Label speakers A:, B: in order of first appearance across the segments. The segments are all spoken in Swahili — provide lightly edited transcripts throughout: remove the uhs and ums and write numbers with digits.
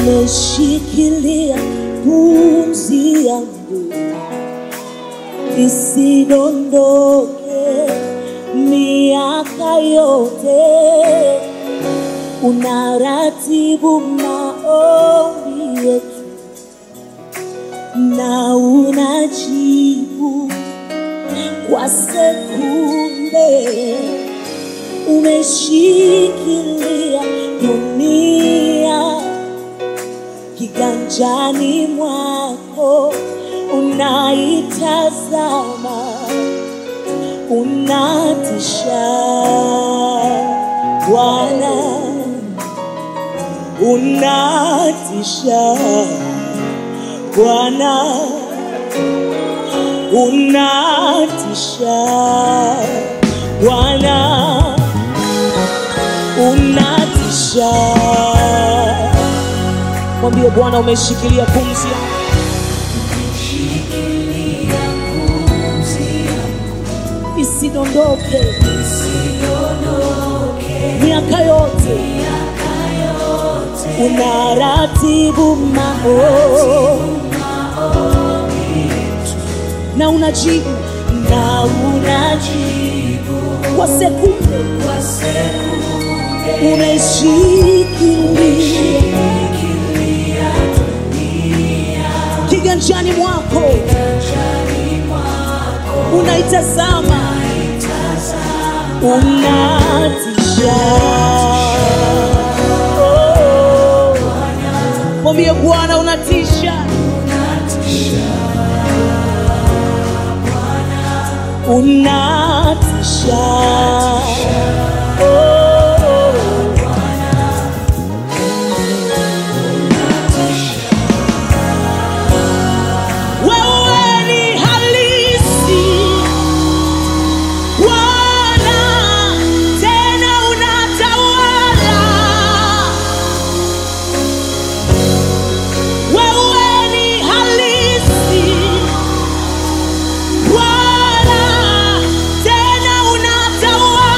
A: umeshikilia pumzi yangu isidondoke miaka yote. Unaratibu maombi yetu na unajibu kwa sekunde. Umeshikilia dunia kiganjani mwako, unaitazama, unatisha Bwana, unatisha Bwana, unatisha Bwana, unatisha. Mwambie Bwana umeshikilia pumzi yangu, isidondoke miaka yote. Unaratibu maombi na unajibu kwa sekunde. Umeshikilia kiganjani mwako, unaitazama, unatisha. Mwambie Bwana unatisha, unatisha. Tena unatawala.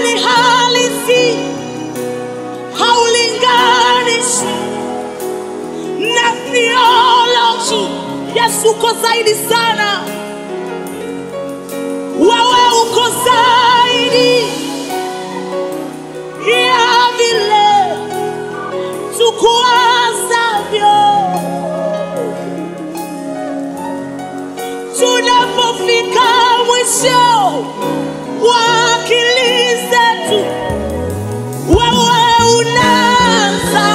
A: ni halisi, haulinganishi na theology. Yesu uko zaidi sana. Wewe uko zaidi ya vile tukuwazavyo. Tunapofika mwisho wa akili zetu, wewe unaanza.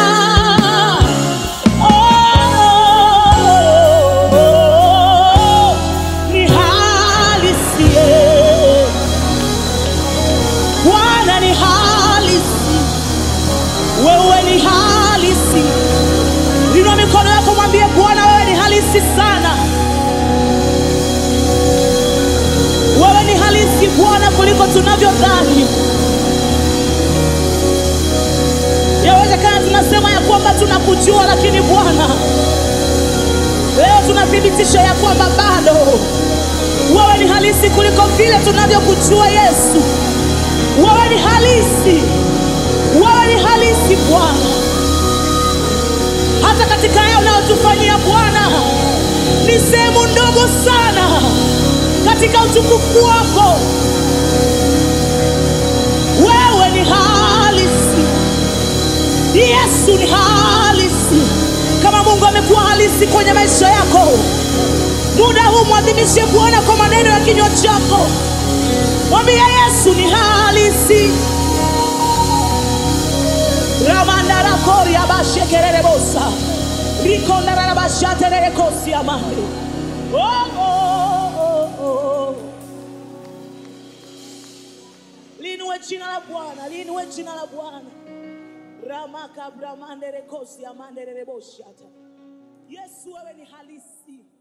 A: Ni halisi Bwana, ni halisi. Wewe ni halisi. Inua mikono yako mwambie Bwana, wewe ni halisi sana. Wewe ni halisi Bwana kuliko tunavyodhani. Yawezekana tunasema ya kwamba tunakujua, lakini Bwana, leo tunathibitisha ya kwamba bado wewe ni halisi kuliko vile tunavyokujua. Yesu, wewe ni halisi. Wewe ni halisi Bwana. Hata katika haya unayotufanyia Bwana, ni sehemu ndogo sana katika utukufu wako. Wewe ni halisi. Yesu ni halisi. Kama Mungu amekuwa halisi kwenye maisha yako, muda huu mwadhimishe Bwana kwa maneno ya kinywa chako. Mwambie Yesu ni halisi. Ramandara koria bashekerere bosa. Rikondara bashaterere kosi amani. Linue jina la Bwana, linue jina la Bwana. Ramaka bramandere kosi amandere boshata. Yesu, wewe ni halisi.